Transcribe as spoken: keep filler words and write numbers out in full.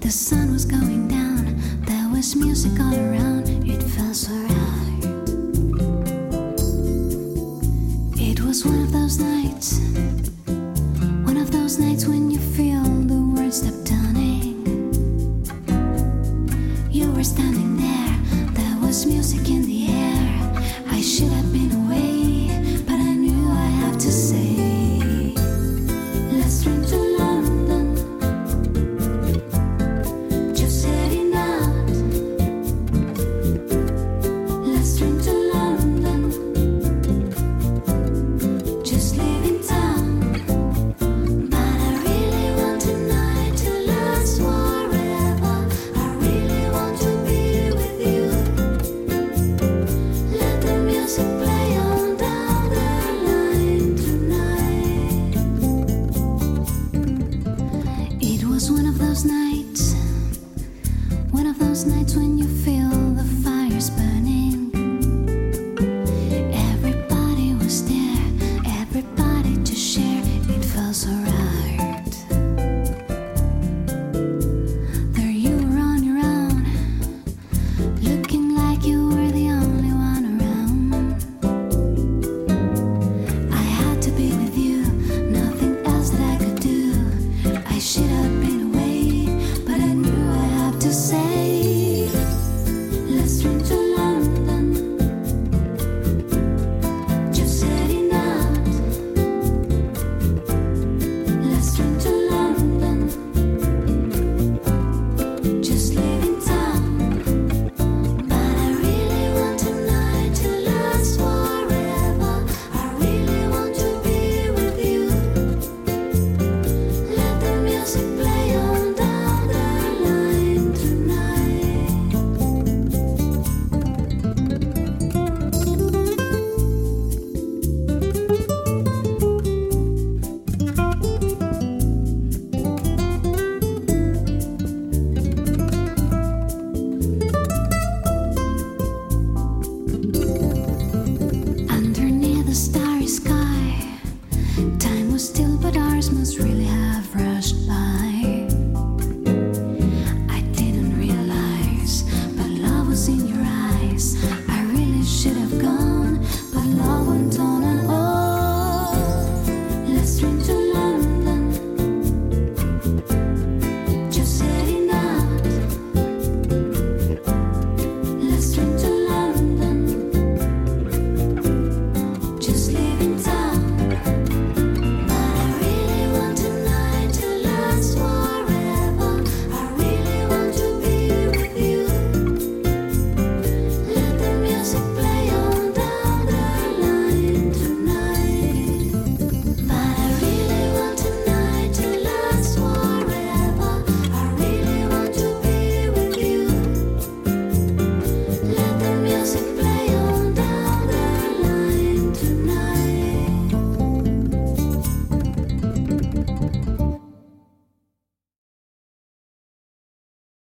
sun was going down, there was music all around, it felt so right. It was one of those nights, one of those nights when you feel the world stop turning. You were standing there, there was music in the air. I should have been away, but I knew I have to say, let's drink to London, just heading out. Let's drink to London, just leaving town. But I really want tonight to last forever. I really want to be with you. Let the music play on down the line tonight. It was one of those nights, one of those nights when you feel the fires burning. Everybody was there, everybody to share. It felt so right. There you were on your own, looking like you were the only one around. I had to be with you, nothing else that I could do. I should have been